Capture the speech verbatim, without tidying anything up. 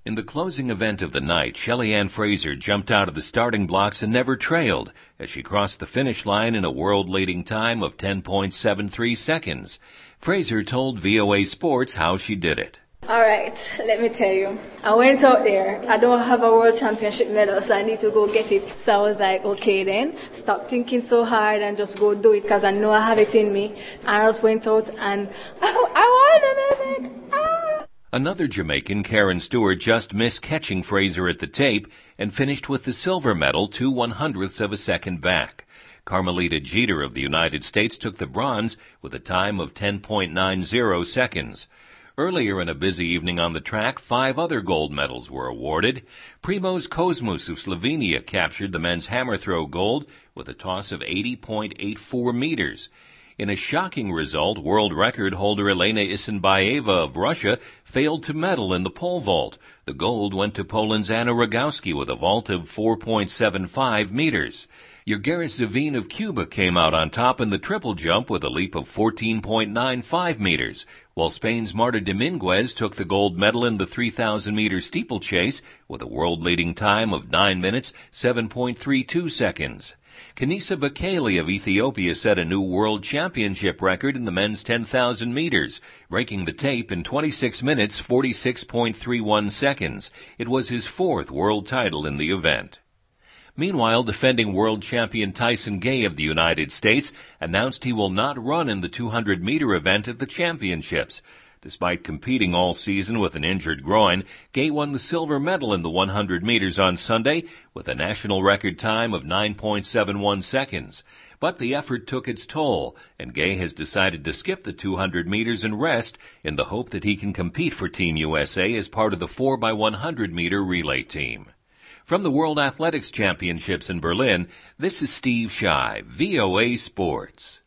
In the closing event of the night, Shelly-Ann Fraser jumped out of the starting blocks and never trailed as she crossed the finish line in a world-leading time of ten point seven three seconds. Fraser told V O A Sports how she did it. All right, let me tell you. I went out there. I don't have a world championship medal, so I need to go get it. So I was like, okay then, stop thinking so hard and just go do it because I know I have it in me. And I just went out and I, I won and I was like, ah. Another Jamaican, Karen Stewart, just missed catching Fraser at the tape and finished with the silver medal two one-hundredths of a second back. Carmelita Jeter of the United States took the bronze with a time of ten point nine zero seconds. Earlier in a busy evening on the track, five other gold medals were awarded. Primoz Kozmus of Slovenia captured the men's hammer throw gold with a toss of eighty point eight four meters. In a shocking result, world record holder Elena Isinbayeva of Russia failed to medal in the pole vault. The gold went to Poland's Anna Rogowski with a vault of four point seven five meters. Yergeris Zavin of Cuba came out on top in the triple jump with a leap of fourteen point nine five meters, while Spain's Marta Dominguez took the gold medal in the three thousand meter steeplechase with a world-leading time of nine minutes, seven point three two seconds. Kenisa Bekele of Ethiopia set a new world championship record in the men's ten thousand meters, breaking the tape in twenty-six minutes, forty-six point three one seconds. It was his fourth world title in the event. Meanwhile, defending world champion Tyson Gay of the United States announced he will not run in the two hundred meter event at the championships. Despite competing all season with an injured groin, Gay won the silver medal in the one hundred meters on Sunday with a national record time of nine point seven one seconds. But the effort took its toll, and Gay has decided to skip the two hundred meters and rest in the hope that he can compete for Team U S A as part of the four by one hundred meter relay team. From the World Athletics Championships in Berlin, this is Steve Shy, V O A Sports.